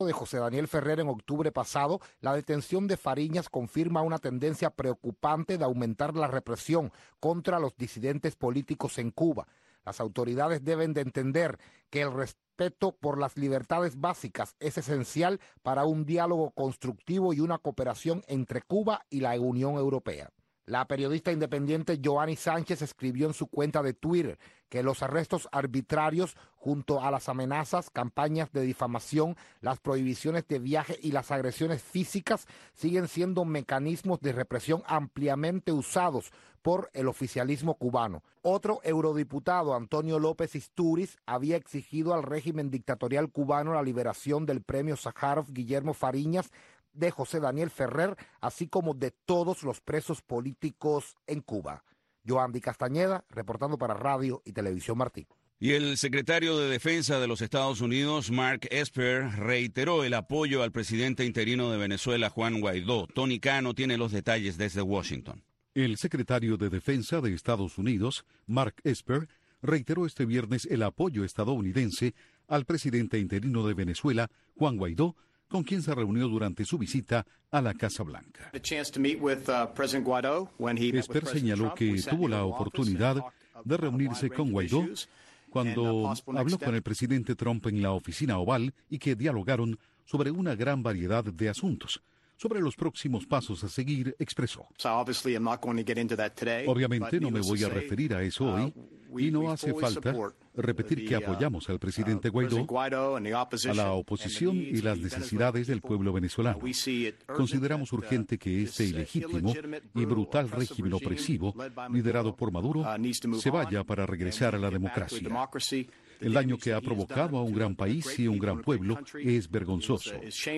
de José Daniel Ferrer en octubre pasado, la detención de Fariñas confirma una tendencia preocupante de aumentar la represión contra los disidentes políticos en Cuba. Las autoridades deben de entender que el respeto por las libertades básicas es esencial para un diálogo constructivo y una cooperación entre Cuba y la Unión Europea. La periodista independiente Joanny Sánchez escribió en su cuenta de Twitter que los arrestos arbitrarios, junto a las amenazas, campañas de difamación, las prohibiciones de viaje y las agresiones físicas, siguen siendo mecanismos de represión ampliamente usados por el oficialismo cubano. Otro eurodiputado, Antonio López Istúriz, había exigido al régimen dictatorial cubano la liberación del premio Sájarov Guillermo Fariñas, de José Daniel Ferrer, así como de todos los presos políticos en Cuba. Joandy Castañeda, reportando para Radio y Televisión Martí. Y el secretario de Defensa de los Estados Unidos, Mark Esper, reiteró el apoyo al presidente interino de Venezuela, Juan Guaidó. Tony Cano tiene los detalles desde Washington. El secretario de Defensa de Estados Unidos, Mark Esper, reiteró este viernes el apoyo estadounidense al presidente interino de Venezuela, Juan Guaidó, con quien se reunió durante su visita a la Casa Blanca. Esper señaló que tuvo la oportunidad de reunirse con Guaidó cuando habló con el presidente Trump en la oficina oval y que dialogaron sobre una gran variedad de asuntos. Sobre los próximos pasos a seguir, expresó: obviamente no me voy a referir a eso hoy, y no hace falta repetir que apoyamos al presidente Guaidó, a la oposición y las necesidades del pueblo venezolano. Consideramos urgente que este ilegítimo y brutal régimen opresivo, liderado por Maduro, se vaya para regresar a la democracia. El daño que ha provocado a un gran país y un gran pueblo es vergonzoso.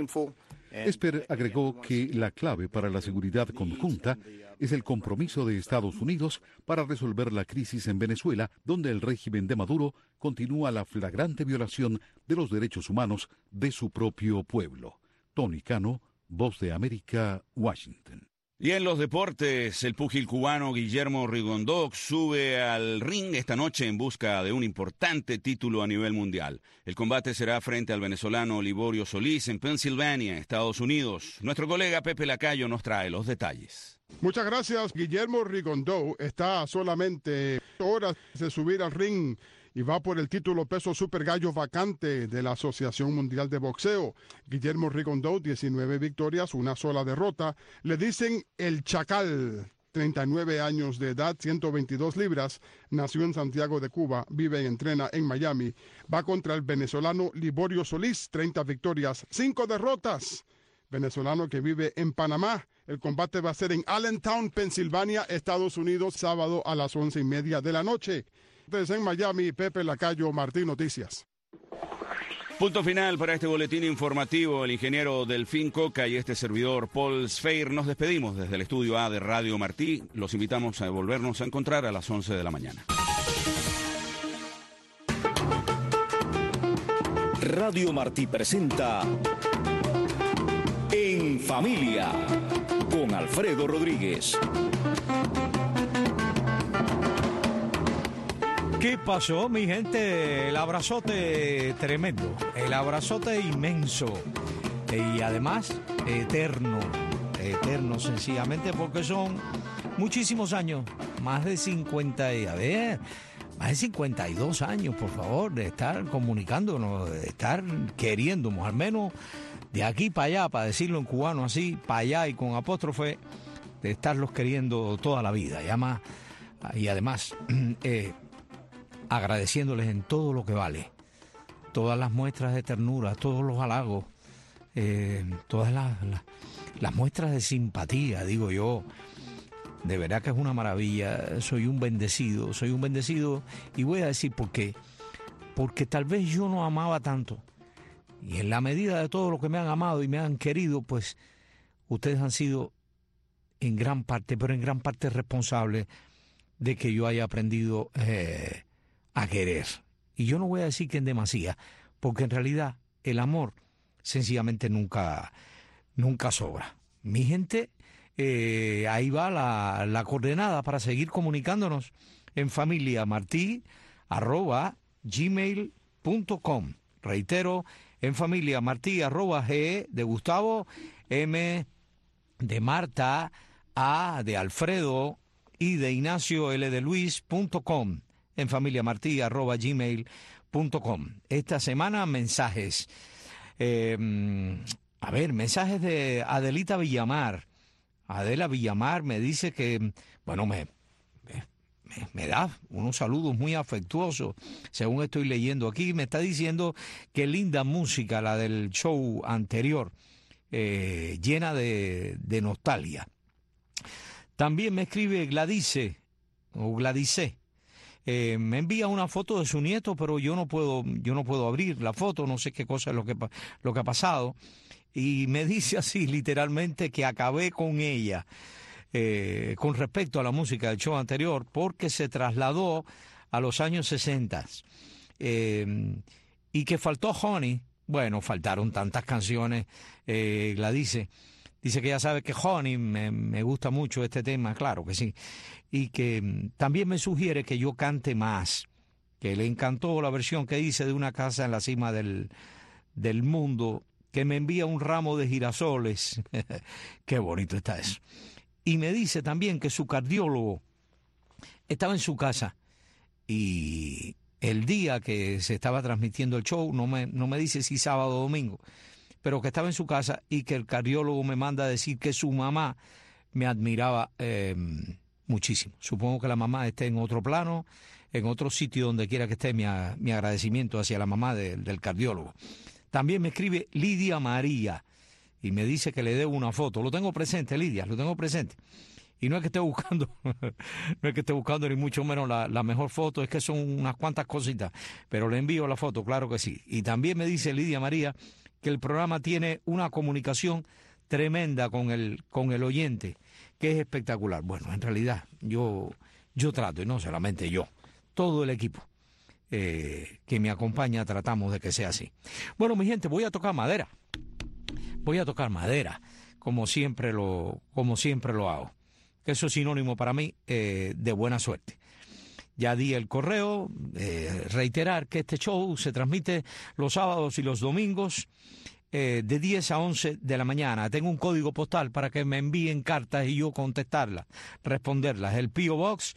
Esper agregó que la clave para la seguridad conjunta es el compromiso de Estados Unidos para resolver la crisis en Venezuela, donde el régimen de Maduro continúa la flagrante violación de los derechos humanos de su propio pueblo. Tony Cano, Voz de América, Washington. Y en los deportes, el púgil cubano Guillermo Rigondó sube al ring esta noche en busca de un importante título a nivel mundial. El combate será frente al venezolano Liborio Solís en Pensilvania, Estados Unidos. Nuestro colega Pepe Lacayo nos trae los detalles. Muchas gracias. Guillermo Rigondó está a solamente horas de subir al ring y va por el título peso super gallo vacante de la Asociación Mundial de Boxeo. Guillermo Rigondó, 19 victorias, una sola derrota. Le dicen el Chacal, 39 años de edad, 122 libras. Nació en Santiago de Cuba, vive y entrena en Miami. Va contra el venezolano Liborio Solís, 30 victorias, 5 derrotas. Venezolano que vive en Panamá. El combate va a ser en Allentown, Pensilvania, Estados Unidos, sábado a las 11:30 de la noche. Desde en Miami, Pepe Lacayo, Martín Noticias. Punto final para este boletín informativo. El ingeniero Delfín Coca y este servidor Paul Sfeir nos despedimos desde el estudio A de Radio Martí. Los invitamos a volvernos a encontrar a las 11 de la mañana. Radio Martí presenta En Familia con Alfredo Rodríguez. ¿Qué pasó, mi gente? El abrazote tremendo, el abrazote inmenso y además eterno sencillamente porque son muchísimos años, más de 52 años, por favor, de estar comunicándonos, de estar queriéndonos, al menos de aquí para allá, para decirlo en cubano así, para allá y con apóstrofe, de estarlos queriendo toda la vida, y además agradeciéndoles en todo lo que vale, todas las muestras de ternura, todos los halagos, todas las muestras de simpatía, digo yo. De verdad que es una maravilla, soy un bendecido y voy a decir por qué. Porque tal vez yo no amaba tanto, y en la medida de todo lo que me han amado y me han querido, pues ustedes han sido en gran parte responsables de que yo haya aprendido a querer. Y yo no voy a decir que en demasía, porque en realidad el amor sencillamente nunca sobra. Mi gente, ahí va la coordenada para seguir comunicándonos en familia, martí@gmail.com. Reitero, En familia Martí, @G de Gustavo, M de Marta, A de Alfredo y de Ignacio, L de Luis.com. En familia Martí, @gmail.com. Esta semana mensajes. Mensajes de Adelita Villamar. Adela Villamar me dice que, bueno, me da unos saludos muy afectuosos, según estoy leyendo aquí. Me está diciendo que linda música la del show anterior, llena de nostalgia. También me escribe Gladice, me envía una foto de su nieto, pero yo no puedo abrir la foto, no sé qué cosa es lo que ha pasado. Y me dice así, literalmente, que acabé con ella. Con respecto a la música del show anterior, porque se trasladó a los años 60 y que faltó Honey. Bueno, faltaron tantas canciones, dice que ya sabe que Honey, me gusta mucho este tema, claro que sí, y que también me sugiere que yo cante más, que le encantó la versión que hice de Una casa en la cima del mundo, que me envía un ramo de girasoles. Qué bonito está eso. Y me dice también que su cardiólogo estaba en su casa y el día que se estaba transmitiendo el show, no me dice si sábado o domingo, pero que estaba en su casa y que el cardiólogo me manda a decir que su mamá me admiraba muchísimo. Supongo que la mamá esté en otro plano, en otro sitio donde quiera que esté, mi agradecimiento hacia la mamá del cardiólogo. También me escribe Lidia María y me dice que le debo una foto. Lo tengo presente, Lidia, lo tengo presente. Y no es que esté buscando, ni mucho menos la mejor foto, es que son unas cuantas cositas, pero le envío la foto, claro que sí. Y también me dice Lidia María que el programa tiene una comunicación tremenda con el oyente, que es espectacular. Bueno, en realidad yo trato, y no solamente yo, todo el equipo que me acompaña tratamos de que sea así. Bueno, mi gente, voy a tocar madera, como siempre lo hago. Eso es sinónimo para mí de buena suerte. Ya di el correo, reiterar que este show se transmite los sábados y los domingos de 10 a 11 de la mañana. Tengo un código postal para que me envíen cartas y yo contestarlas, responderlas. El P.O. Box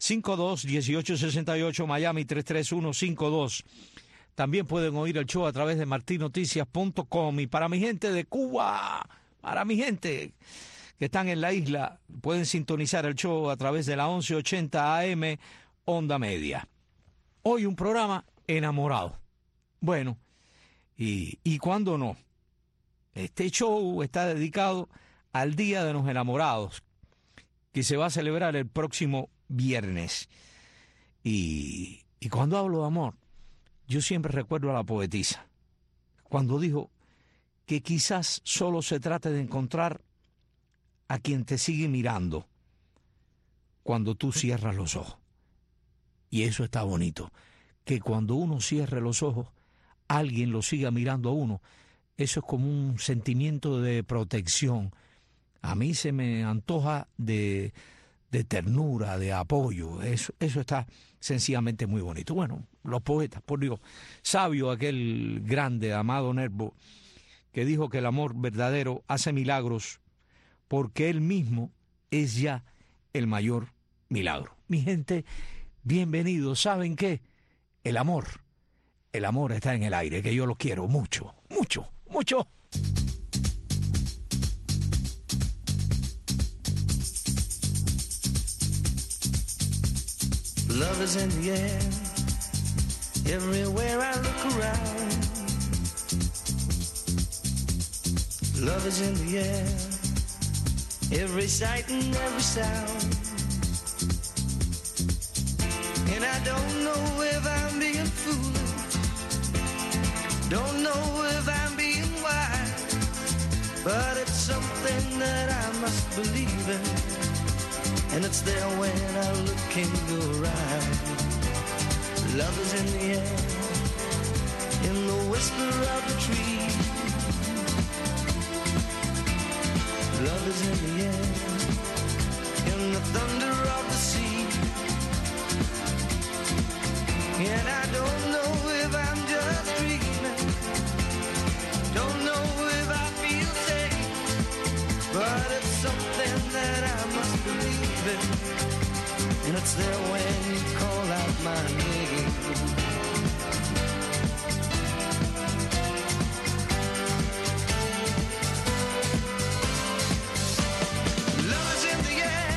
521868 Miami 33152. También pueden oír el show a través de martinoticias.com. Y para mi gente de Cuba, para mi gente que están en la isla, pueden sintonizar el show a través de la 1180 AM Onda Media. Hoy un programa enamorado. Bueno, y cuándo no. Este show está dedicado al Día de los Enamorados, que se va a celebrar el próximo viernes. Y cuando hablo de amor, yo siempre recuerdo a la poetisa, cuando dijo que quizás solo se trate de encontrar a quien te sigue mirando cuando tú cierras los ojos. Y eso está bonito, que cuando uno cierre los ojos, alguien lo siga mirando a uno. Eso es como un sentimiento de protección. A mí se me antoja de ternura, de apoyo. Eso está sencillamente muy bonito. Bueno, los poetas, por Dios, sabio aquel grande Amado Nervo, que dijo que el amor verdadero hace milagros porque él mismo es ya el mayor milagro. Mi gente, bienvenidos. ¿Saben qué? El amor está en el aire, que yo lo quiero mucho, mucho, mucho. Love is in the air, everywhere I look around. Love is in the air, every sight and every sound. And I don't know if I'm being foolish, don't know if I'm being wise, but it's something that I must believe in, and it's there when I look in your eyes. Love is in the air, in the whisper of the tree. Love is in the air, in the thunder of the sea. And I don't know if I'm just dreaming, and it's there when you call out my name. Love is in the air.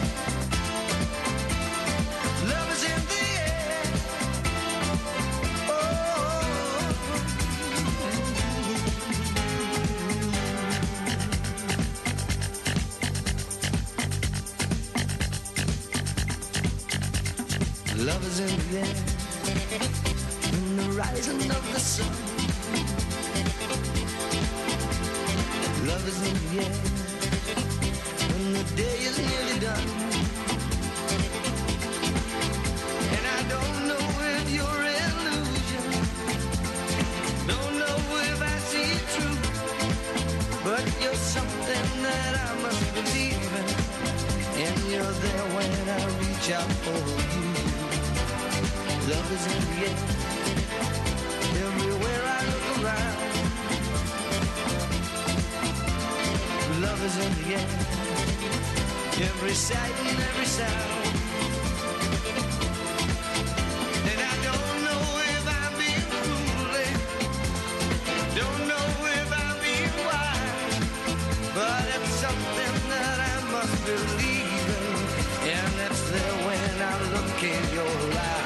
Love is in the air. Love is in the air, in the rising of the sun. Love is in the air, when the day is nearly done. And I don't know if you're illusion, don't know if I see it true, but you're something that I must believe in, and you're there when I reach out for you. Love is in the air, everywhere I look around. Love is in the air, every sight and every sound. And I don't know if I'm being foolish, don't know if I'm being wise, but it's something that I must believe in, and it's there when I look in your eyes.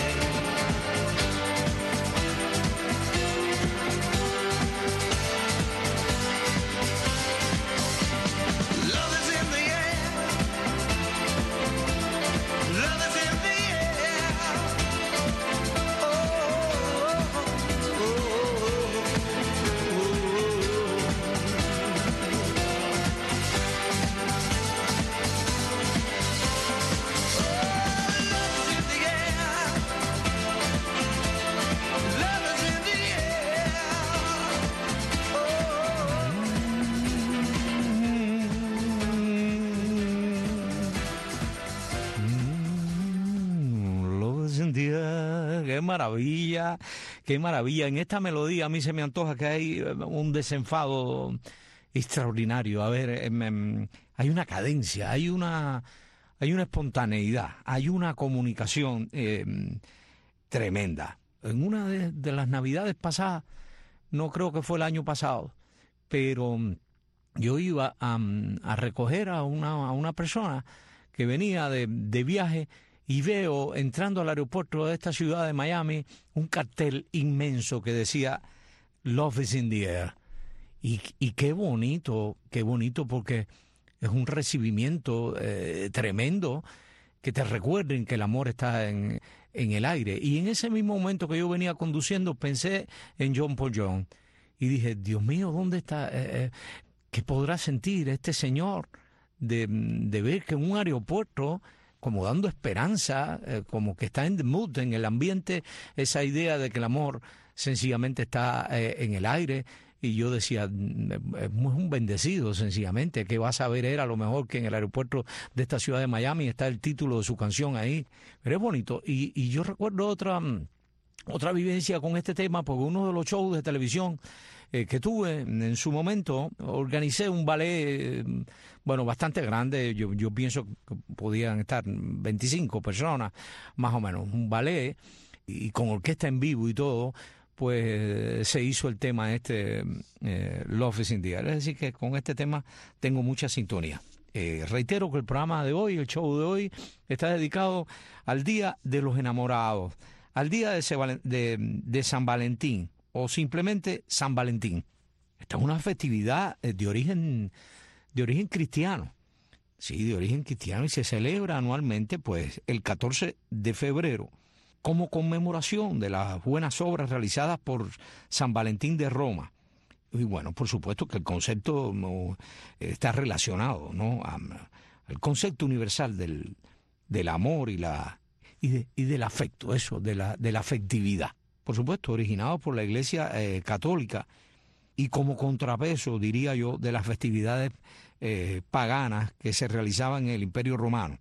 Qué maravilla. En esta melodía a mí se me antoja que hay un desenfado extraordinario. A ver, hay una cadencia, hay una espontaneidad, hay una comunicación tremenda. En una de las navidades pasadas, no creo que fue el año pasado, pero yo iba a recoger a una persona que venía de viaje, y veo entrando al aeropuerto de esta ciudad de Miami un cartel inmenso que decía Love is in the air. Y qué bonito porque es un recibimiento tremendo, que te recuerden que el amor está en el aire. Y en ese mismo momento que yo venía conduciendo pensé en John Paul Jones y dije, Dios mío, ¿dónde está? ¿Qué podrá sentir este señor de ver que en un aeropuerto, como dando esperanza, como que está en the mood, en el ambiente, esa idea de que el amor sencillamente está en el aire? Y yo decía, es un bendecido sencillamente, que va a saber él a lo mejor que en el aeropuerto de esta ciudad de Miami está el título de su canción ahí. Pero es bonito. Y yo recuerdo otra vivencia con este tema, porque uno de los shows de televisión que tuve en su momento, organicé un ballet, bastante grande. Yo pienso que podían estar 25 personas, más o menos, un ballet, y con orquesta en vivo y todo, pues se hizo el tema Love is in the air. Es decir, que con este tema tengo mucha sintonía. Reitero que el programa de hoy, el show de hoy, está dedicado al Día de los Enamorados, al Día de San Valentín, o simplemente San Valentín. Esta es una festividad de origen cristiano. Sí, de origen cristiano, y se celebra anualmente, pues, el 14 de febrero, como conmemoración de las buenas obras realizadas por San Valentín de Roma. Y bueno, por supuesto que el concepto está relacionado, ¿no?, al concepto universal del amor y del afecto, eso, de la afectividad. Por supuesto, originado por la Iglesia católica, y como contrapeso, diría yo, de las festividades paganas que se realizaban en el Imperio Romano.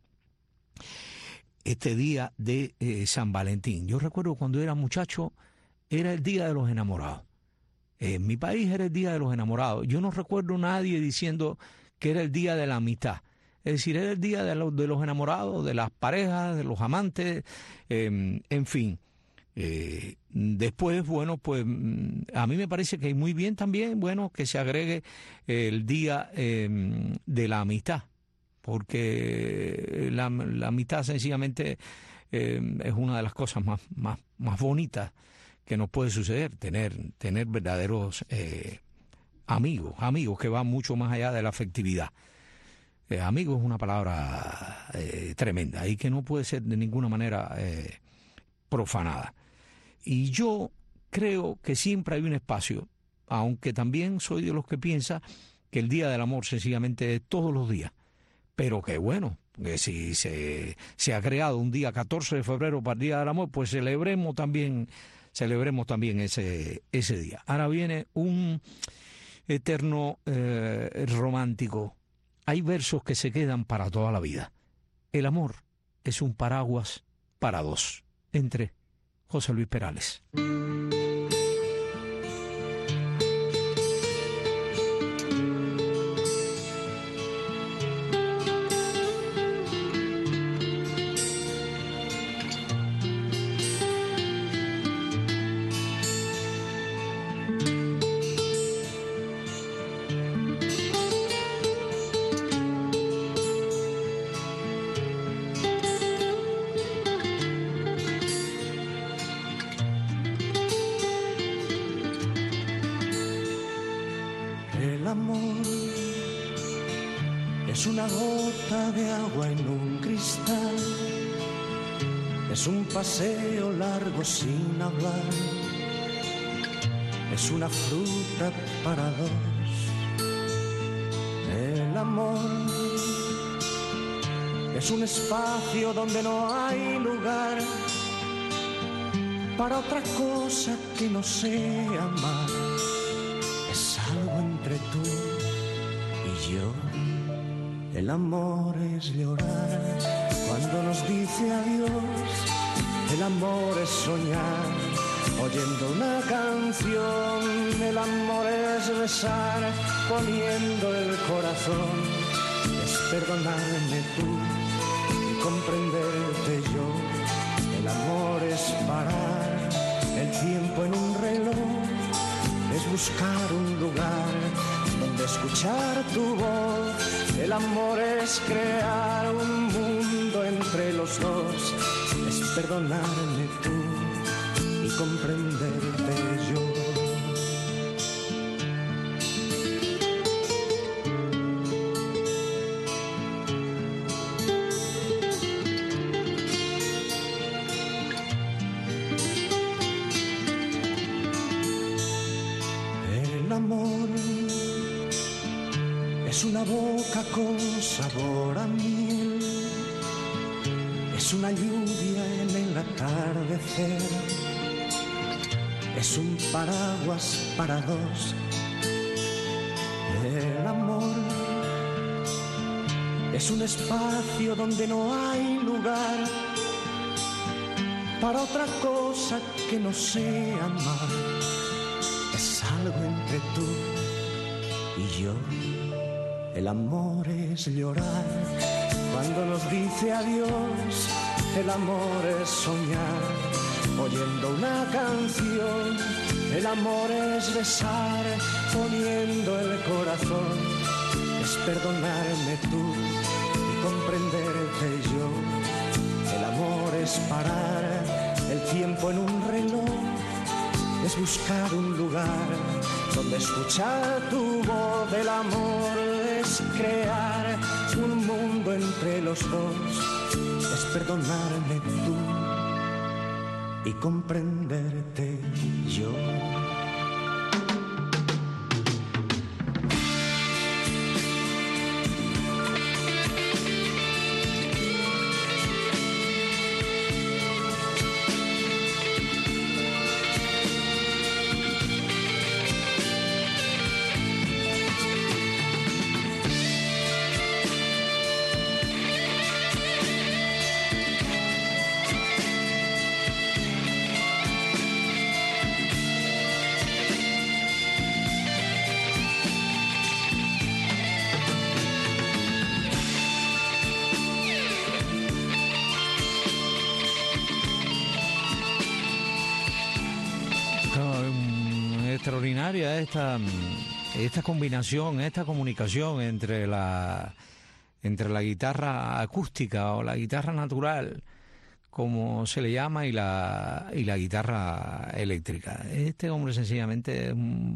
Este día de San Valentín, yo recuerdo cuando era muchacho, era el Día de los Enamorados. En mi país era el Día de los Enamorados. Yo no recuerdo a nadie diciendo que era el Día de la Amistad. Es decir, es el día de los enamorados, de las parejas, de los amantes, en fin. Después, bueno, pues a mí me parece que muy bien también, bueno, que se agregue el día de la amistad, porque la amistad sencillamente es una de las cosas más bonitas que nos puede suceder, tener verdaderos amigos que van mucho más allá de la afectividad. Amigo es una palabra tremenda y que no puede ser de ninguna manera profanada. Y yo creo que siempre hay un espacio, aunque también soy de los que piensa que el Día del Amor sencillamente es todos los días. Pero que bueno, que si se ha creado un día 14 de febrero para el Día del Amor, pues celebremos también ese día. Ahora viene un eterno romántico. Hay versos que se quedan para toda la vida. El amor es un paraguas para dos. Entre José Luis Perales. El amor es una gota de agua en un cristal, es un paseo largo sin hablar, es una fruta para dos. El amor es un espacio donde no hay lugar para otra cosa que no sea amar. Es algo entre tú y yo. El amor es llorar cuando nos dice adiós. El amor es soñar oyendo una canción. El amor es besar poniendo el corazón. Es perdonarme tú y comprenderte yo. El amor es parar el tiempo en un reloj. Es buscar un lugar donde escuchar tu voz. El amor es crear un mundo entre los dos. Es perdonarme tú y comprenderte yo. El amor es una boca con sabor a miel, es una lluvia en el atardecer, es un paraguas para dos. El amor es un espacio donde no hay lugar para otra cosa que no sea amar. Es algo entre tú y yo. El amor es llorar cuando nos dice adiós. El amor es soñar oyendo una canción. El amor es besar poniendo el corazón. Es perdonarme tú y comprenderte yo. El amor es parar el tiempo en un reloj. Es buscar un lugar donde escuchar tu voz. El amor es crear un mundo entre los dos. Es perdonarme tú y comprenderte yo. extraordinaria esta combinación, esta comunicación entre la guitarra acústica o la guitarra natural, como se le llama, y la guitarra eléctrica. Este hombre sencillamente,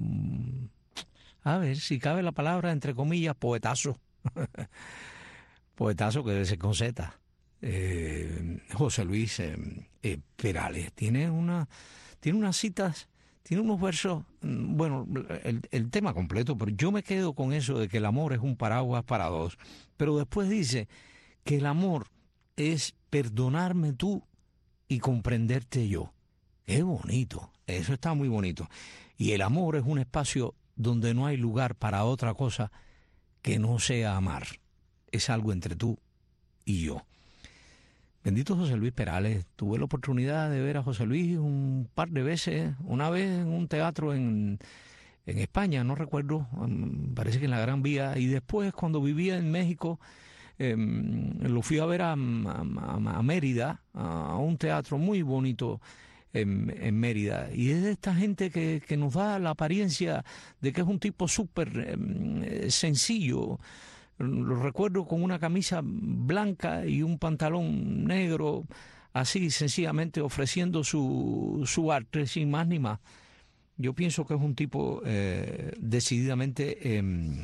a ver si cabe la palabra, entre comillas, poetazo. Poetazo que debe ser con Z. José Luis Perales. Tiene unas citas, tiene unos versos, bueno, el tema completo, pero yo me quedo con eso de que el amor es un paraguas para dos. Pero después dice que el amor es perdonarme tú y comprenderte yo. Es bonito, eso está muy bonito. Y el amor es un espacio donde no hay lugar para otra cosa que no sea amar. Es algo entre tú y yo. Bendito José Luis Perales. Tuve la oportunidad de ver a José Luis un par de veces, una vez en un teatro en España, no recuerdo, parece que en la Gran Vía, y después cuando vivía en México, lo fui a ver a Mérida, a un teatro muy bonito en Mérida, y es de esta gente que nos da la apariencia de que es un tipo súper sencillo. Lo recuerdo con una camisa blanca y un pantalón negro, así sencillamente ofreciendo su arte sin más ni más. Yo pienso que es un tipo decididamente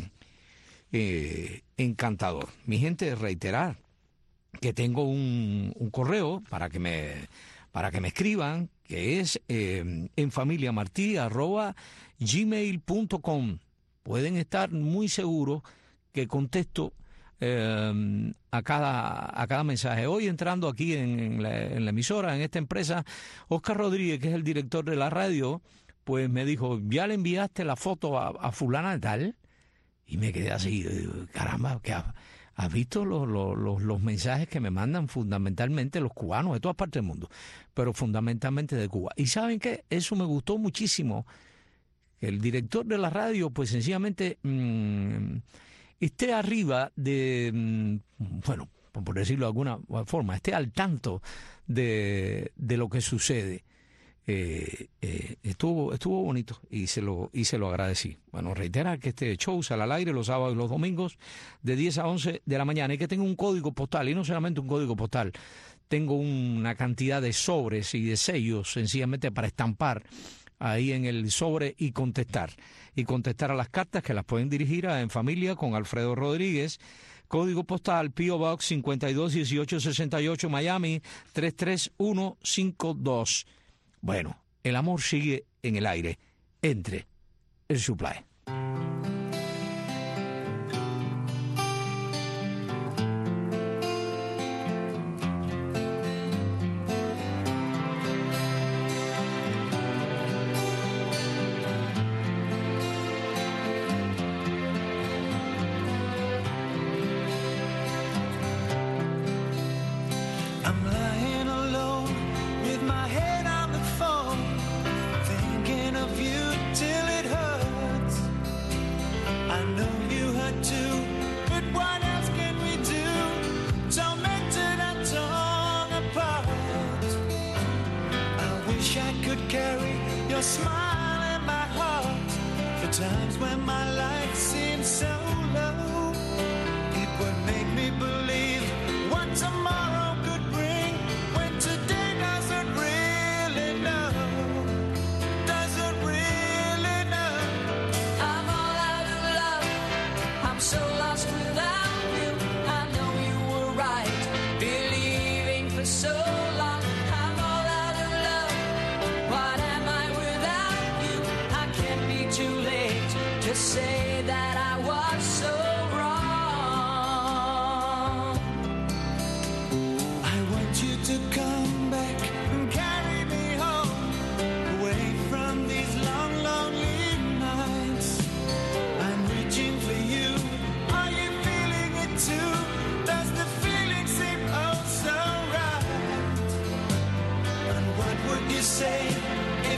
encantador. Mi gente, reiterar que tengo un correo para que me escriban, que es enfamiliamarti@gmail.com. Pueden estar muy seguros que contesto a cada mensaje. Hoy entrando aquí en la emisora, en esta empresa, Oscar Rodríguez, que es el director de la radio, pues me dijo, ¿ya le enviaste la foto a fulana de tal? Y me quedé así, caramba, ¿qué has visto los mensajes que me mandan fundamentalmente los cubanos de todas partes del mundo, pero fundamentalmente de Cuba? Y ¿saben qué? Eso me gustó muchísimo. El director de la radio, pues sencillamente esté arriba de, bueno, por decirlo de alguna forma, esté al tanto de lo que sucede. Estuvo bonito y se lo agradecí. Bueno, reiterar que este show sale al aire los sábados y los domingos de 10 a 11 de la mañana, y que tengo un código postal, y no solamente un código postal, tengo una cantidad de sobres y de sellos sencillamente para estampar ahí en el sobre y contestar a las cartas, que las pueden dirigir a En Familia con Alfredo Rodríguez, código postal P.O. Box 521868, Miami 33152. Bueno, el amor sigue en el aire. Entre el Supply.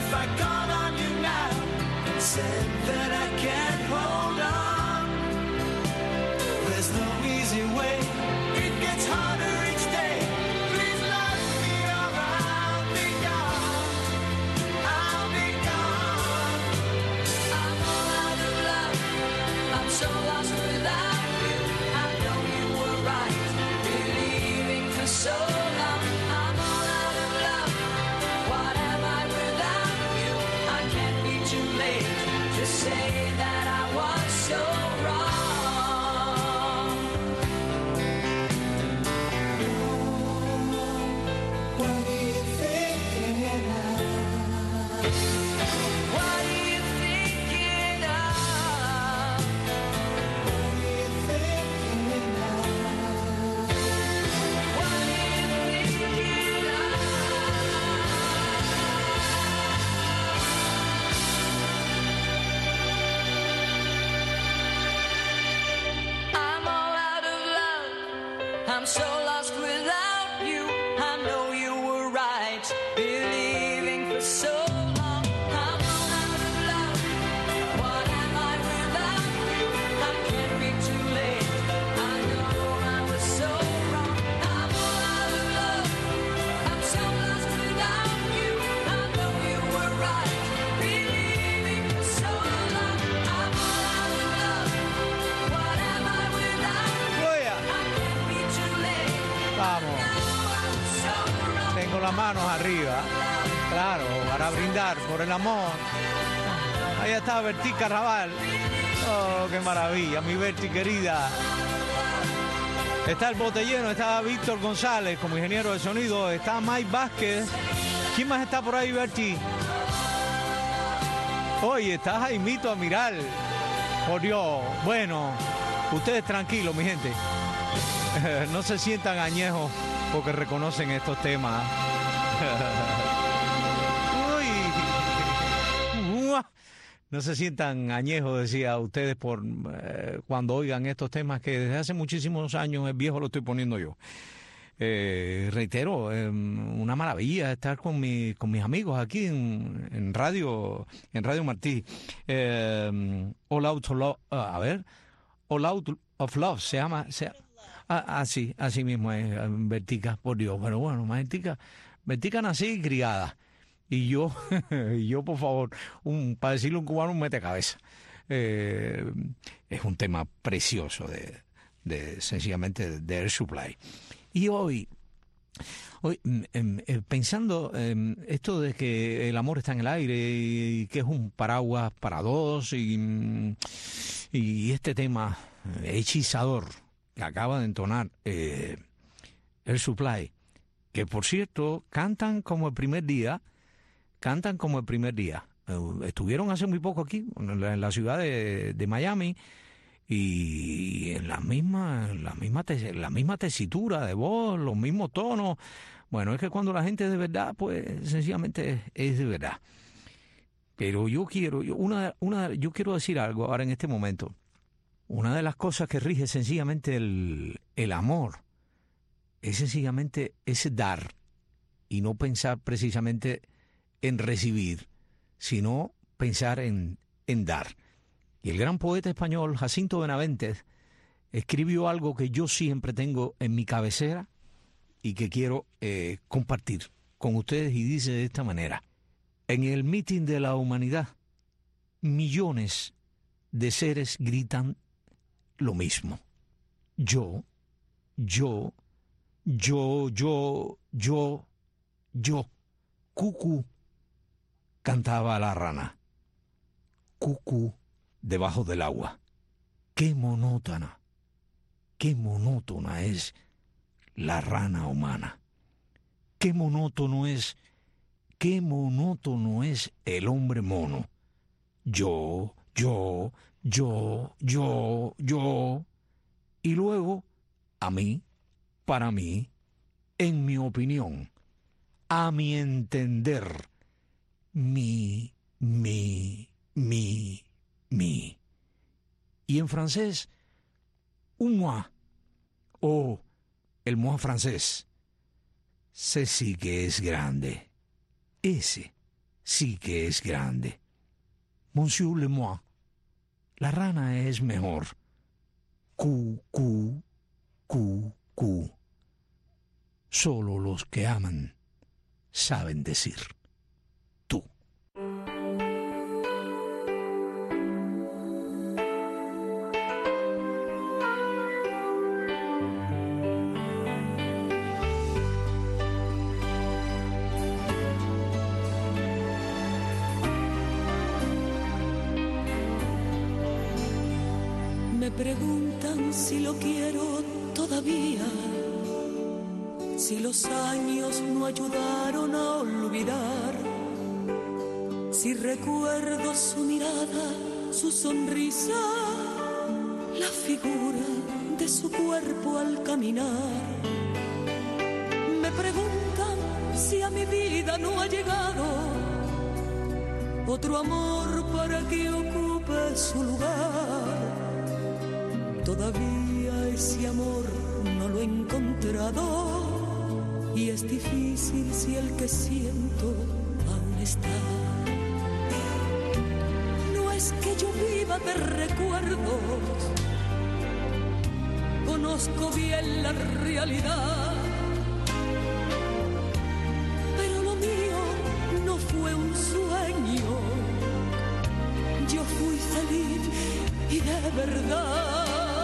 Said that I can't hold on. I'm so lost without you. I know you were right, believing for so long. I'm all out of love. What am I without you? I can't be too late. I know I was so wrong. I'm all out of love. I'm so lost without you. I know you were right, believing for so long. I'm all out of love. What am I without you? I can't be too late. Vamos. Tengo las manos arriba, claro, para brindar por el amor. Ahí está Bertí Carnaval. Oh, qué maravilla, mi Bertí querida. Está el bote lleno, está Víctor González como ingeniero de sonido, está Mike Vázquez. ¿Quién más está por ahí, Bertí? Oye, está Jaimito Amiral. Por Dios. Bueno, ustedes tranquilos, mi gente. No se sientan añejos porque reconocen estos temas. Uy. No se sientan añejos, decía ustedes, por cuando oigan estos temas que desde hace muchísimos años el viejo lo estoy poniendo yo. Reitero, una maravilla estar con mis amigos aquí en Radio Martí. All Out of Love, All Out of Love se llama. Sí, así mismo es, Bertica, por Dios. Pero bueno, Bertica nací y criada. Y yo, por favor, para decirle un cubano, un metecabeza. Es un tema precioso sencillamente de Air Supply. Y hoy pensando esto de que el amor está en el aire y que es un paraguas para dos y este tema hechizador que acaba de entonar Air Supply, que por cierto cantan como el primer día. Estuvieron hace muy poco aquí, en la ciudad de Miami, y en la misma tesitura de voz, los mismos tonos. Bueno, es que cuando la gente es de verdad, pues sencillamente es de verdad. Pero yo quiero decir algo ahora en este momento. Una de las cosas que rige sencillamente el amor es sencillamente ese dar y no pensar precisamente en recibir, sino pensar en dar. Y el gran poeta español Jacinto Benavente escribió algo que yo siempre tengo en mi cabecera y que quiero compartir con ustedes, y dice de esta manera: en el mitin de la humanidad, millones de seres gritan lo mismo. Yo. Cucú, cantaba la rana. Cucú debajo del agua. Qué monótona es la rana humana. Qué monótono es el hombre mono. Yo. Y luego, a mí, para mí, en mi opinión, a mi entender, mi. Y en francés, un moi, o el moi francés. Ese sí que es grande. Ese sí que es grande. Monsieur le moi, la rana es mejor. Cu. Solo los que aman saben decir tú. Me preguntan si lo quiero todavía, si los años no ayudaron a olvidar, si recuerdo su mirada, su sonrisa, la figura de su cuerpo al caminar. Me preguntan si a mi vida no ha llegado otro amor para que ocupe su lugar. Todavía ese amor no lo he encontrado y es difícil si el que siento aún está. No es que yo viva de recuerdos, conozco bien la realidad, pero lo mío no fue un sueño, yo fui feliz y de verdad.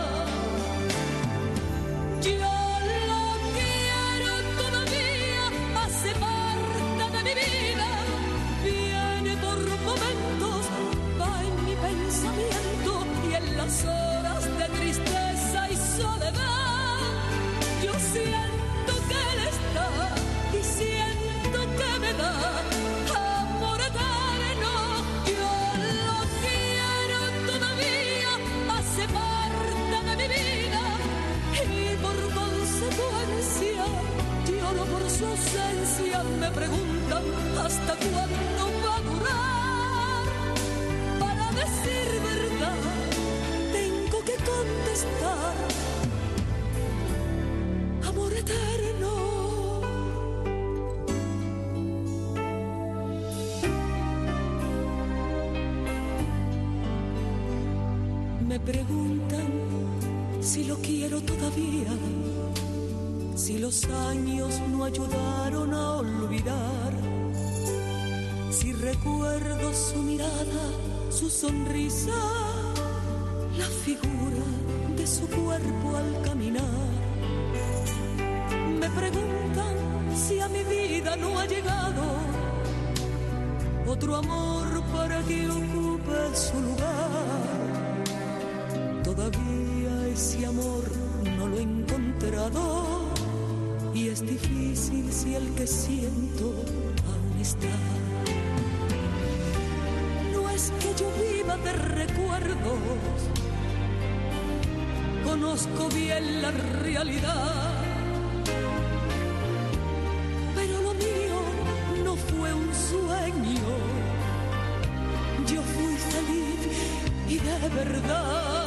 Yo lo quiero todavía, hace parte de mi vida, viene por momentos, va en mi pensamiento y en las horas de tristeza y soledad. Yo siento que él está y siento que me da amor eterno. Yo lo quiero todavía, hace parte de mi vida y por consecuencia lloro por su ausencia. Me preguntan hasta cuándo va a durar. Para decir verdad tengo que contestar: amor eterno. Me preguntan si lo quiero todavía, si los años no ayudaron a olvidar, si recuerdo su mirada, su sonrisa, la figura de su cuerpo al caminar. Me preguntan si a mi vida no ha llegado otro amor para que ocupe su lugar. Todavía ese amor no lo he encontrado y es difícil si el que siento aún está. No es que yo viva de recuerdos, conozco bien la realidad, pero lo mío no fue un sueño, yo fui feliz y de verdad.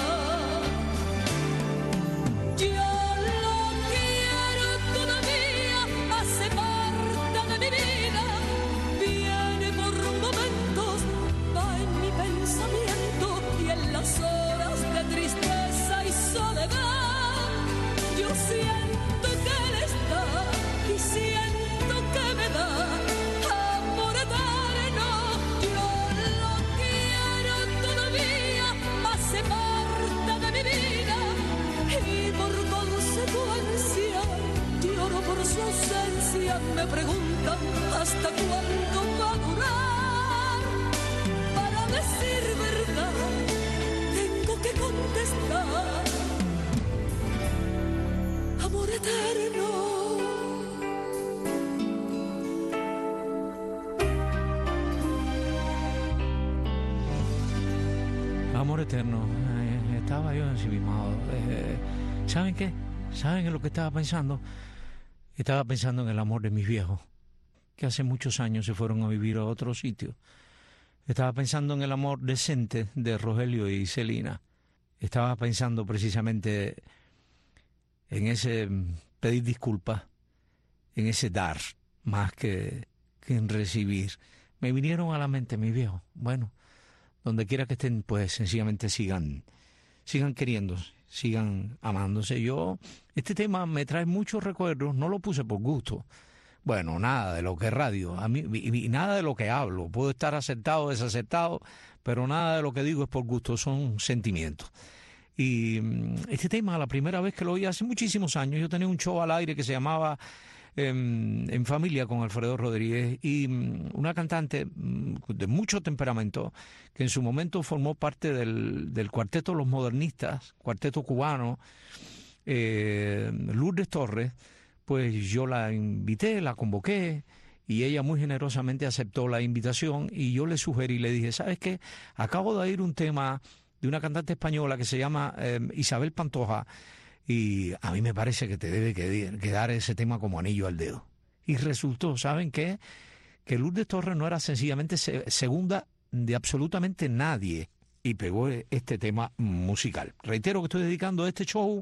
Yo lo quiero todavía, hace parte de mi vida, viene por momentos, va en mi pensamiento y en las horas de tristeza y soledad. Yo siento que él está y siento que me da amor eterno. Yo lo quiero todavía, hace parte de mi vida y por consecuencia lloro por su ausencia. Me preguntan hasta cuándo va a durar. Para decir verdad tengo que contestar: amor eterno. Amor eterno. Estaba yo ensimismado. ¿Saben qué? ¿Saben en lo que estaba pensando? Estaba pensando en el amor de mis viejos, que hace muchos años se fueron a vivir a otro sitio. Estaba pensando en el amor decente de Rogelio y Celina. Estaba pensando precisamente en ese pedir disculpas, en ese dar, más que en recibir. Me vinieron a la mente mis viejos. Bueno, donde quiera que estén, pues sencillamente sigan queriéndose, sigan amándose. Este tema me trae muchos recuerdos, no lo puse por gusto. Bueno, nada de lo que es radio, a mí, y nada de lo que hablo. Puedo estar acertado o desacertado, pero nada de lo que digo es por gusto, son sentimientos. Y este tema, la primera vez que lo oí hace muchísimos años, yo tenía un show al aire que se llamaba En Familia con Alfredo Rodríguez, y una cantante de mucho temperamento que en su momento formó parte del cuarteto Los Modernistas, cuarteto cubano, Lourdes Torres. Pues yo la invité, la convoqué y ella muy generosamente aceptó la invitación, y yo le sugerí, le dije: ¿sabes qué? Acabo de oír un tema de una cantante española que se llama Isabel Pantoja, y a mí me parece que te debe quedar ese tema como anillo al dedo. Y resultó, ¿saben qué? Que Lourdes Torres no era sencillamente segunda de absolutamente nadie, y pegó este tema musical. Reitero que estoy dedicando este show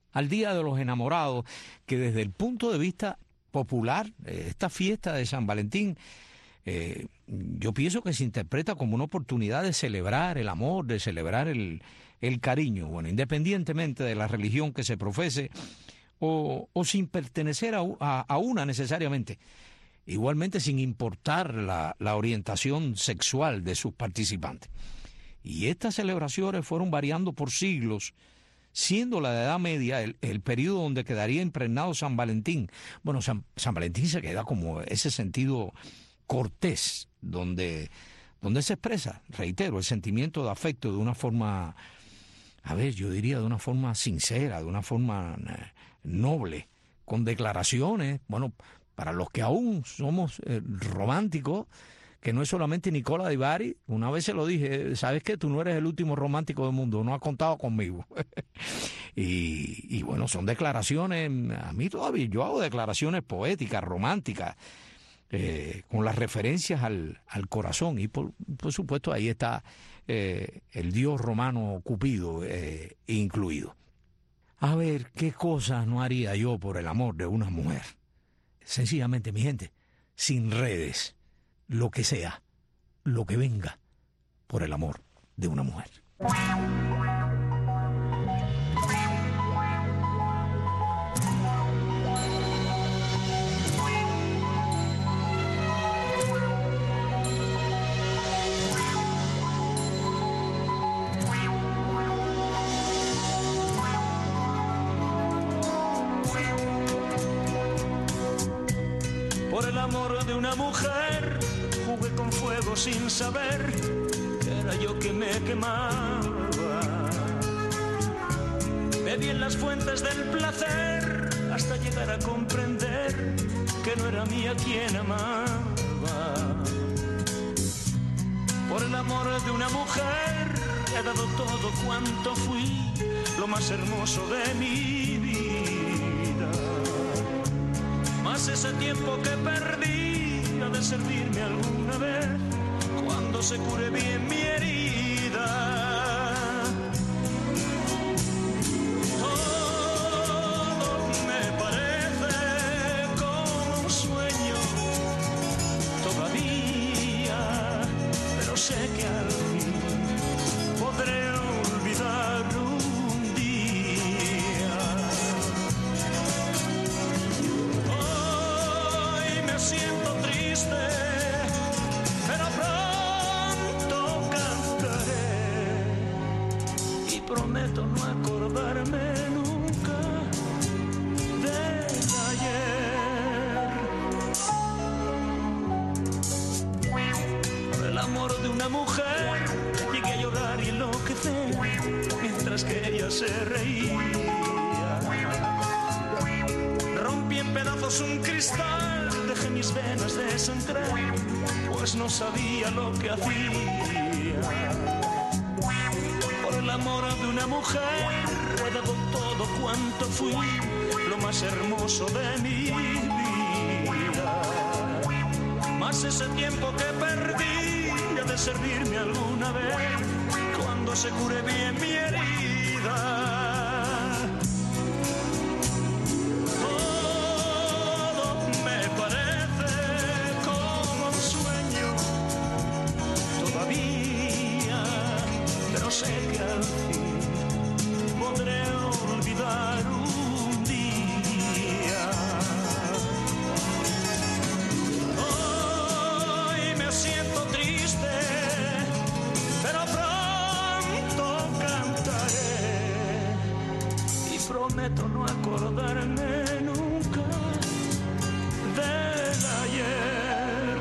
al Día de los Enamorados, que desde el punto de vista popular, esta fiesta de San Valentín, yo pienso que se interpreta como una oportunidad de celebrar el amor, de celebrar el cariño, bueno, independientemente de la religión que se profese o sin pertenecer a una necesariamente, igualmente sin importar la orientación sexual de sus participantes. Y estas celebraciones fueron variando por siglos, siendo la Edad Media el periodo donde quedaría impregnado San Valentín. Bueno, San Valentín se queda como ese sentido cortés, donde se expresa, reitero, el sentimiento de afecto de una forma, yo diría de una forma sincera, de una forma noble, con declaraciones, bueno, para los que aún somos románticos, que no es solamente Nicola Di Bari. Una vez se lo dije, ¿sabes qué? Tú no eres el último romántico del mundo, no has contado conmigo. y bueno, son declaraciones, a mí todavía yo hago declaraciones poéticas, románticas, con las referencias al corazón, y por supuesto ahí está el dios romano Cupido incluido. A ver, ¿qué cosas no haría yo por el amor de una mujer? Sencillamente, mi gente, sin redes, lo que sea, lo que venga, por el amor de una mujer. Por el amor de una mujer jugué con fuego sin saber que era yo que me quemaba. Bebí en las fuentes del placer hasta llegar a comprender que no era mía quien amaba. Por el amor de una mujer he dado todo cuanto fui, lo más hermoso de mi vida. Más ese tiempo que perdí ha de servirme alguna vez cuando se cure bien mi herida. Todo me parece como un sueño todavía, pero sé que al fin podré olvidar un día. Hoy me siento triste, pero pronto cantaré y prometo no acordarme nunca del ayer. Por el amor de una mujer llegué a llorar y enloquecer mientras que ella se reía. Rompí en pedazos un cristal, dejé mis venas desangrar, pues no sabía lo que hacía. Por el amor de una mujer he dado todo cuanto fui, lo más hermoso de mi vida. Más ese tiempo que perdí ha de servirme alguna vez cuando se cure bien mi herida. Todo me parece como un sueño todavía, pero sé que al fin podré olvidar un día. Hoy me siento triste, pero pronto cantaré y prometo no acordarme nunca del ayer.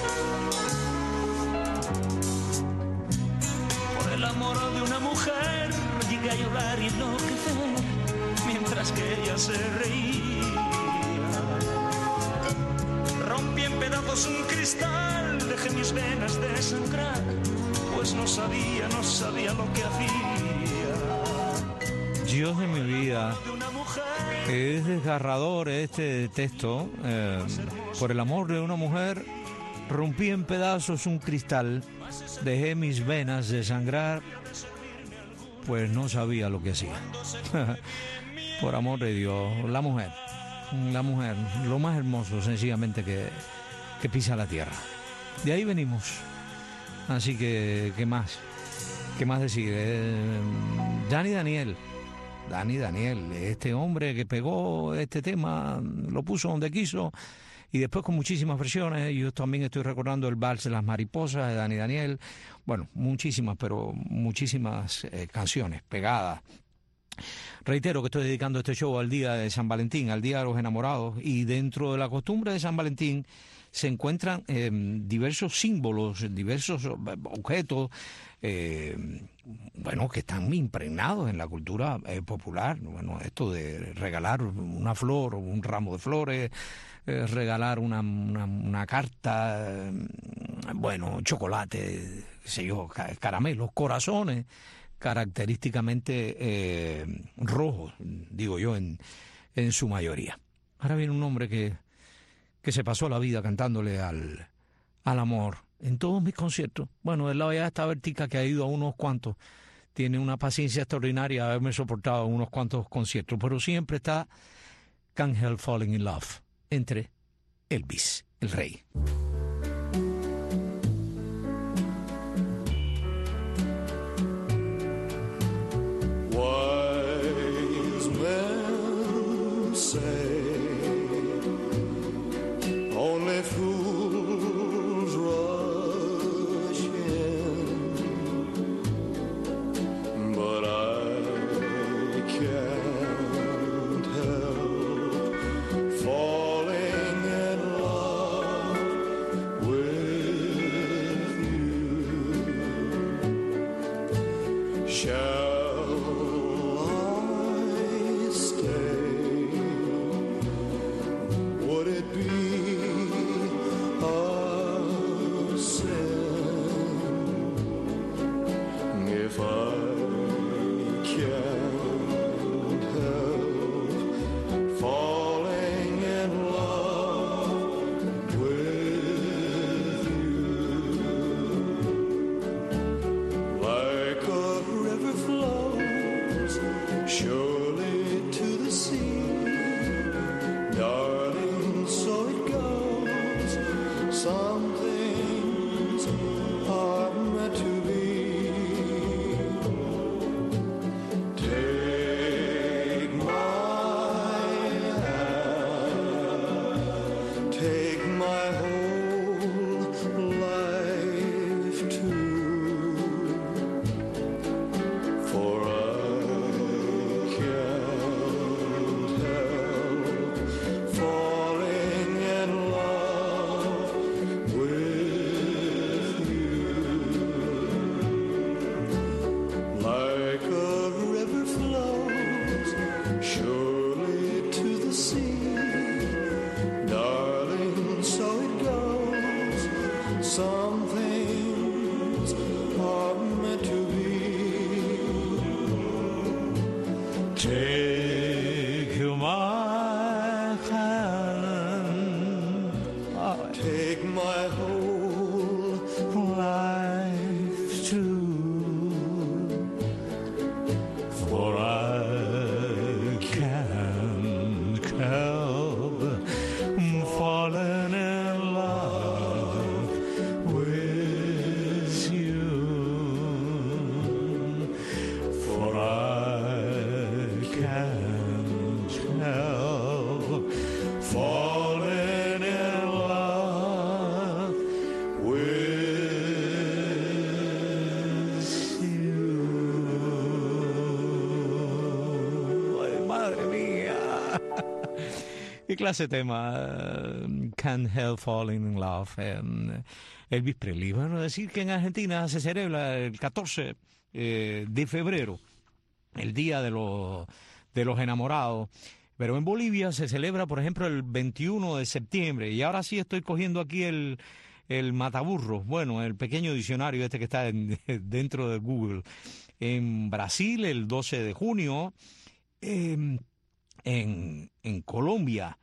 Por el amor de una mujer llegué a llorar y enloquecer mientras que ella se reía. Rompí en pedazos un cristal, dejé mis venas desangrar, pues no sabía lo que hacía. Dios de mi vida, es desgarrador este texto. Por el amor de una mujer rompí en pedazos un cristal, dejé mis venas desangrar, pues no sabía lo que hacía. Por amor de Dios, la mujer, lo más hermoso sencillamente que pisa la tierra. De ahí venimos. Así que, ¿qué más decir? Dani Daniel, este hombre que pegó este tema, lo puso donde quiso, y después con muchísimas versiones. Yo también estoy recordando el Vals de las Mariposas de Dani Daniel. Bueno, muchísimas canciones pegadas. Reitero que estoy dedicando este show al día de San Valentín, al día de los enamorados, y dentro de la costumbre de San Valentín se encuentran diversos símbolos, diversos objetos, bueno, que están impregnados en la cultura popular. Bueno, esto de regalar una flor o un ramo de flores, regalar una carta, bueno, chocolate, qué sé yo, caramelos, corazones, característicamente rojos, digo yo, en su mayoría. Ahora viene un hombre que se pasó la vida cantándole al amor en todos mis conciertos. Bueno, del lado allá está Bertica, que ha ido a unos cuantos, tiene una paciencia extraordinaria de haberme soportado en unos cuantos conciertos, pero siempre está Can't Help Falling in Love, entre Elvis, el rey. Wise men say only fools rush in, but I can't help falling in love with you. Shall I stay? Would it be a sin if I can't help falling in love with you? Like a river flows surely to the sea, darling, so it goes. Some things are meant to be. Take my hand, take my whole life too, for I can't help falling in love with you. Like a river flows surely to the sea, darling, so it goes. Some things are meant to be. Take my hand, take my whole life too, for I can't help falling in love with you, for I can't help falling in love with you. Ay, madre mía. ¿Qué clase de tema? Can't Help Falling in Love. Elvis Presley. Bueno, decir que en Argentina se celebra el 14 de febrero, el Día de los Enamorados. Pero en Bolivia se celebra, por ejemplo, el 21 de septiembre. Y ahora sí estoy cogiendo aquí el mataburro, bueno, el pequeño diccionario este que está dentro de Google. En Brasil, el 12 de junio. En Colombia,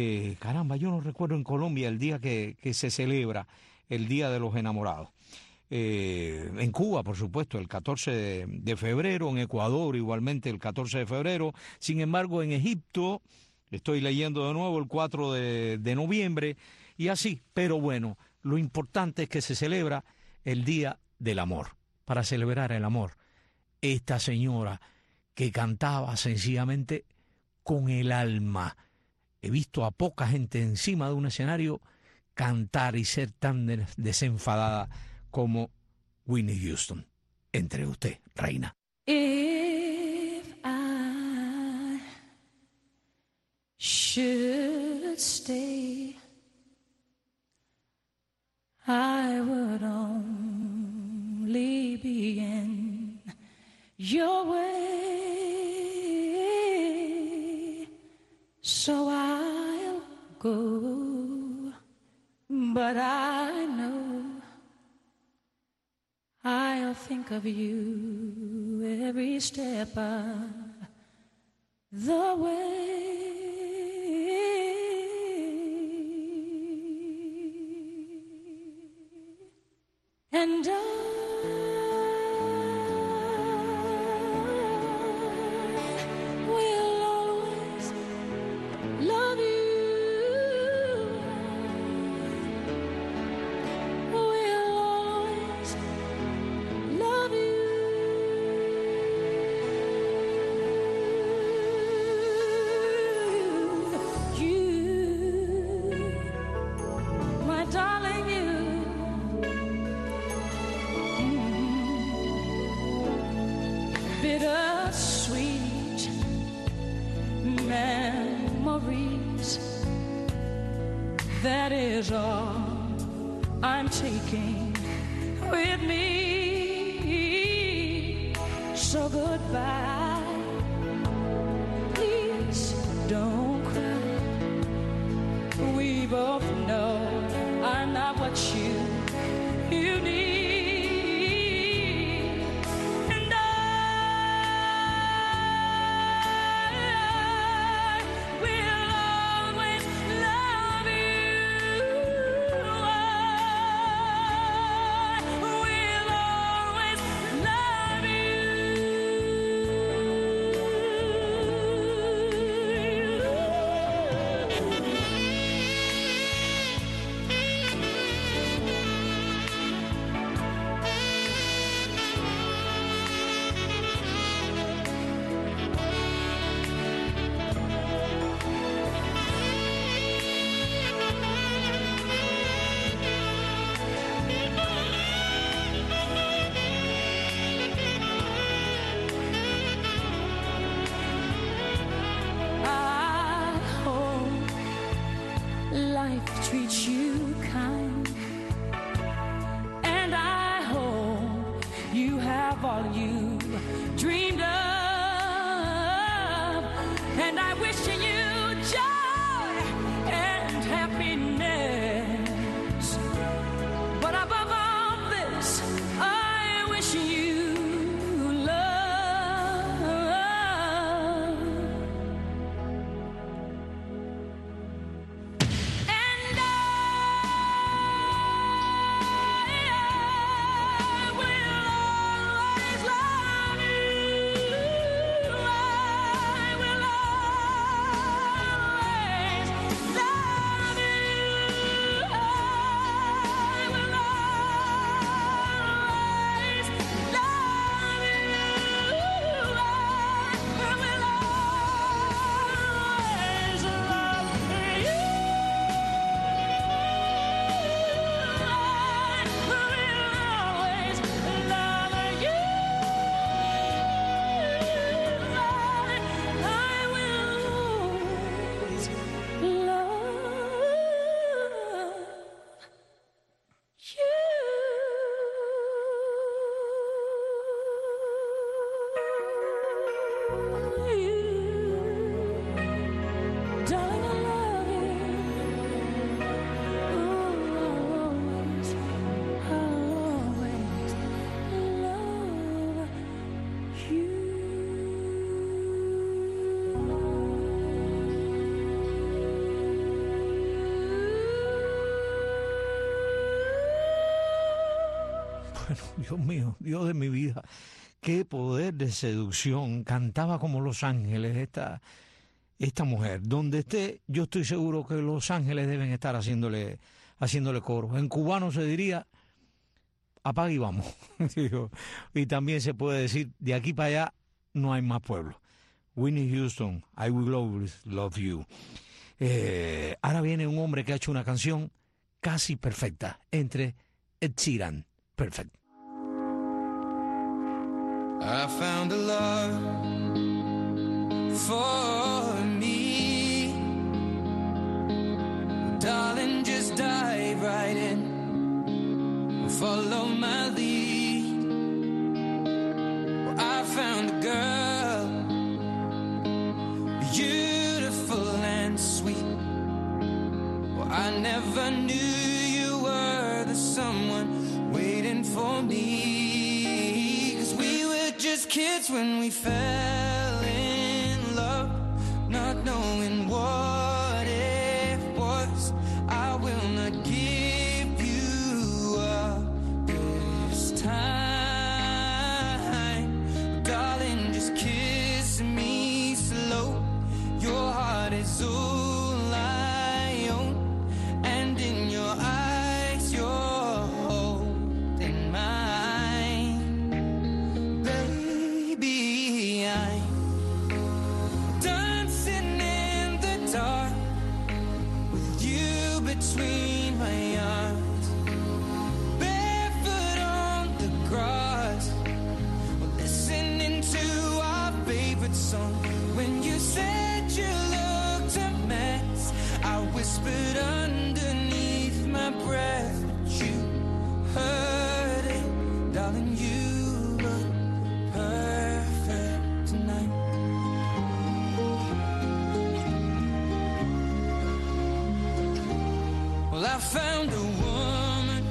caramba, yo no recuerdo en Colombia el día que se celebra el Día de los Enamorados. en Cuba, por supuesto, el 14 de febrero, en Ecuador igualmente el 14 de febrero, sin embargo en Egipto, estoy leyendo de nuevo, el 4 de noviembre, y así, pero bueno, lo importante es que se celebra el Día del Amor, para celebrar el amor. Esta señora que cantaba sencillamente con el alma. He visto a poca gente encima de un escenario cantar y ser tan desenfadada como Whitney Houston. Entre usted, reina. If I should stay, I would only be in your way, so I'll go, but I know I'll think of you every step of the way. And I will always love you. Will always love you. You, my darling, you. Bittersweet memories, that is all I'm taking with me. So goodbye, please don't cry. We both know I'm not what you need. Treat you kind, and I hope you have all you dreamed of, and I wish you joy and happiness, but above all this I wish you love. Bueno, Dios mío, Dios de mi vida, qué poder de seducción. Cantaba como Los Ángeles esta mujer. Donde esté, yo estoy seguro que Los Ángeles deben estar haciéndole coro. En cubano se diría, apaga y vamos. Y también se puede decir, de aquí para allá no hay más pueblo. Whitney Houston, I Will Always Love You. Ahora viene un hombre que ha hecho una canción casi perfecta, entre Ed Sheeran, perfect. I found a love for me. Darling, just dive right in. Follow my lead. Well, I found a girl, beautiful and sweet. Well, I never knew you were the someone waiting for me. 'Cause we were just kids when we fell in love, not knowing what it was. I will not give you up this time. Darling, just kiss me slow. Your heart is all I own, and in your eyes you're holding mine. Baby, I'm dancing in the dark with you between my arms, barefoot on the grass, listening to our favorite song. When you said you looked a mess, I whispered underneath my breath, but you heard it, darling. You look perfect tonight. Well, I found a woman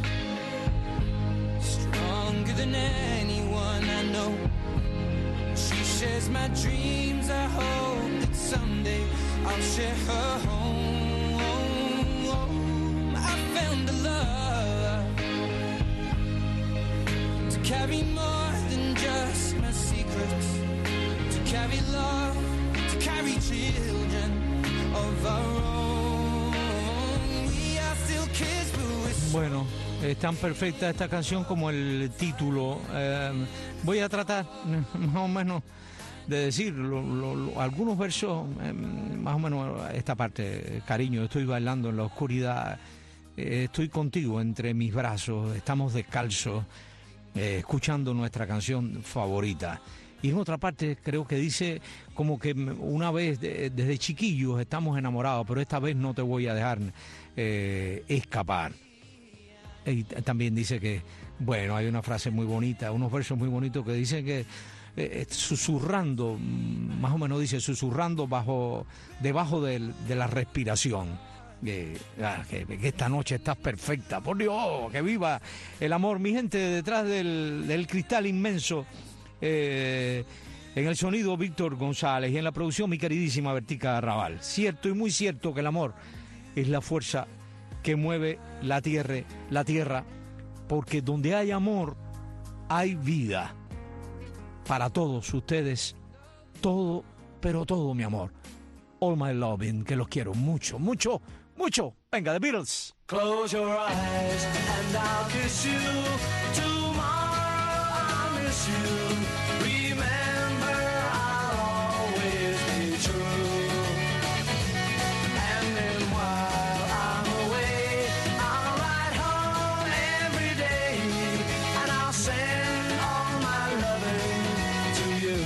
stronger than anyone I know. She shares my dreams. I hope that someday I'll share her home. I found a love to carry more than just my secrets, to carry love, to carry children of our own. We are still kids, but we're so. Bueno, es tan perfecta esta canción como el título. Voy a tratar más o menos de decir algunos versos, más o menos esta parte. Cariño, estoy bailando en la oscuridad, estoy contigo entre mis brazos, estamos descalzos, escuchando nuestra canción favorita. Y en otra parte creo que dice como que una vez, desde chiquillos estamos enamorados, pero esta vez no te voy a dejar escapar. Y también dice que, bueno, hay una frase muy bonita, unos versos muy bonitos que dicen que susurrando, más o menos dice, susurrando debajo de la respiración. Que esta noche estás perfecta, por Dios, que viva el amor. Mi gente, detrás del cristal inmenso, en el sonido Víctor González, y en la producción mi queridísima Bertica Raval. Cierto y muy cierto que el amor es la fuerza que mueve la tierra, porque donde hay amor hay vida. Para todos ustedes, todo, pero todo, mi amor. All my loving, que los quiero mucho, mucho, mucho. Venga, The Beatles. Close your eyes and I'll kiss you. Tomorrow I'll miss you. Remember, I'll always be true. And then while I'm away, I'll ride home every day, and I'll send all my loving to you.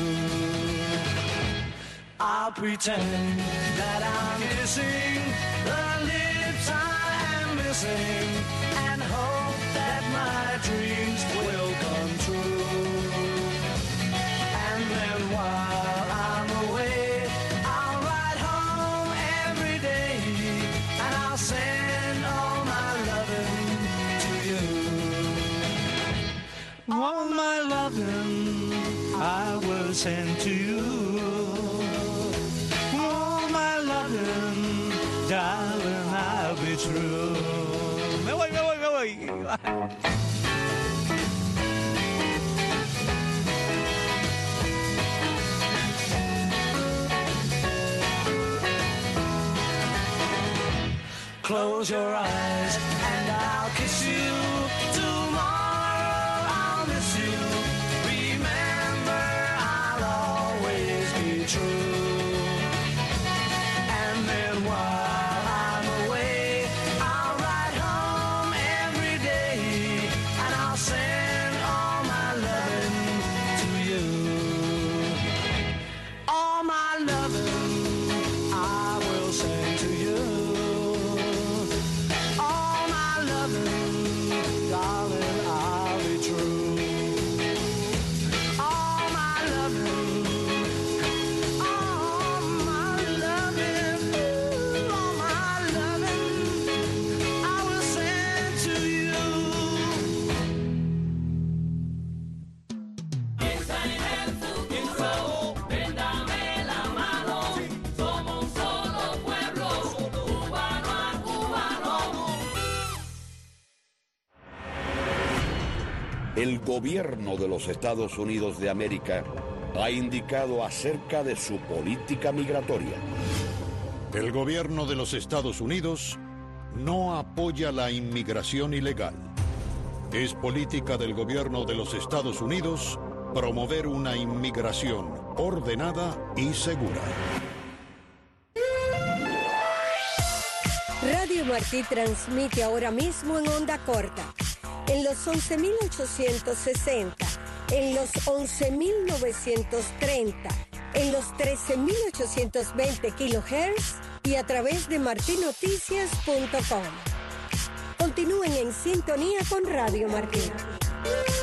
I'll pretend that I'm kissing the lips I am missing, and hope that my dreams will come true. And then while I'm away, I'll ride home every day, and I'll send all my loving to you. All my loving I will send to you. All my loving, darling, I'll be true. Me voy. close your eyes and I'll kiss you. Tomorrow I'll miss you. Remember, I'll always be true. And then while I'm away, I'll ride home every day and I'll send all my loving to you. All my loving I will send to you. All my loving, darling, I'll be true. All my loving, all my loving, ooh, all my loving, I will send to you. Piensa en el futuro, ven dame la mano, somos un solo pueblo, cubano a cubano. El gobierno de los Estados Unidos de América ha indicado acerca de su política migratoria. El gobierno de los Estados Unidos no apoya la inmigración ilegal. Es política del gobierno de los Estados Unidos promover una inmigración ordenada y segura. Radio Martí transmite ahora mismo en onda corta, en los 11.860, en los 11.930, en los 13.820 kHz y a través de martinoticias.com. Continúen en sintonía con Radio Martí.